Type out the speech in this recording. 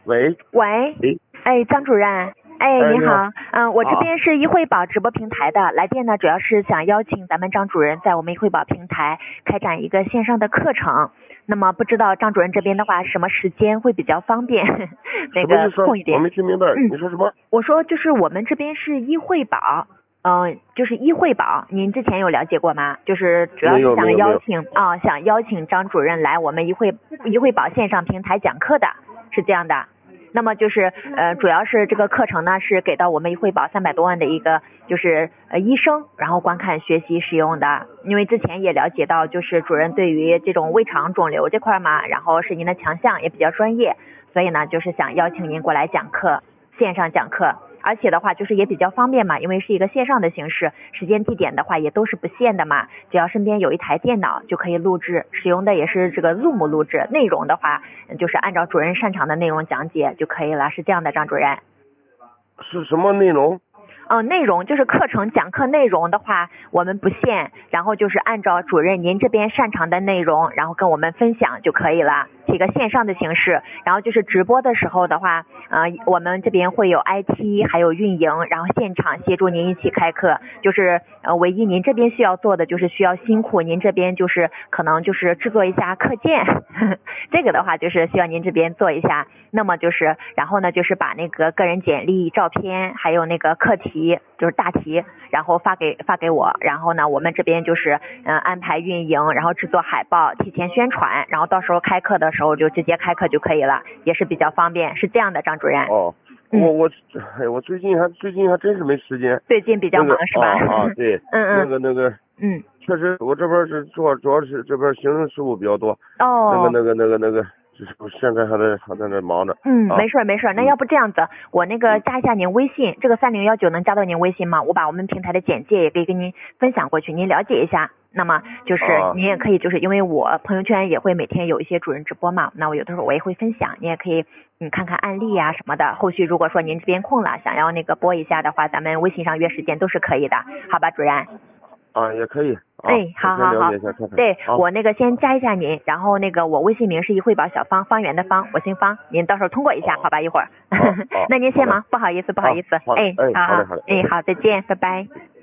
喂， 喂， 喂， 哎，张主任，哎， 哎，你好， 你好，我这边是易汇宝直播平台的，来电呢主要是想邀请咱们张主任在我们易汇宝平台开展一个线上的课程，那么不知道张主任这边的话什么时间会比较方便，那个空一点。 我没听明白，你说什么？ 我说就是我们这边是易汇宝。就是易汇宝，您之前有了解过吗？就是主要是想想邀请张主任来我们易汇宝线上平台讲课的，是这样的。那么就是主要是这个课程呢是给到我们易汇宝300多万的一个就是医生，然后观看学习使用的。因为之前也了解到，就是主任对于这种胃肠肿瘤这块嘛，然后是您的强项，也比较专业，所以呢就是想邀请您过来讲课，线上讲课。而且的话就是也比较方便嘛，因为是一个线上的形式，时间地点的话也都是不限的嘛，只要身边有一台电脑就可以录制，使用的也是这个 Zoom 录制，内容的话就是按照主任擅长的内容讲解就可以了，是这样的，张主任。 是什么内容？ 内容就是课程讲课内容的话我们不限，然后就是按照主任您这边擅长的内容，然后跟我们分享就可以了，是一个线上的形式。然后就是直播的时候的话我们这边会有 IT 还有运营，然后现场协助您一起开课，就是唯一您这边需要做的就是需要辛苦您这边就是可能就是制作一下课件这个的话就是需要您这边做一下。那么就是然后呢就是把那个个人简历照片还有那个课题就是大题然后发给我，然后呢我们这边就是安排运营，然后制作海报提前宣传，然后到时候开课的时候就直接开课就可以了，也是比较方便，是这样的，张主任。 我最近还真是没时间。 最近比较忙是吧？ 对。确实我这边是主要是这边行政事务比较多。就是现在还在那忙着。 没事，那要不这样子，我那个加一下您微信，这个3019能加到您微信吗？我把我们平台的简介也可以跟您分享过去，您了解一下。那么就是您也可以就是因为我朋友圈也会每天有一些主任直播嘛，那我有的时候我也会分享，你也可以看看案例啊什么的，后续如果说您这边空了想要那个播一下的话，咱们微信上约时间都是可以的，好吧主任？ 也可以。 好。对，我那个先加一下您，然后那个我微信名是易汇宝小方，方圆的方，我姓方，您到时候通过一下，好吧？一会儿。那您先忙，不好意思。 好的。 好，再见，拜拜。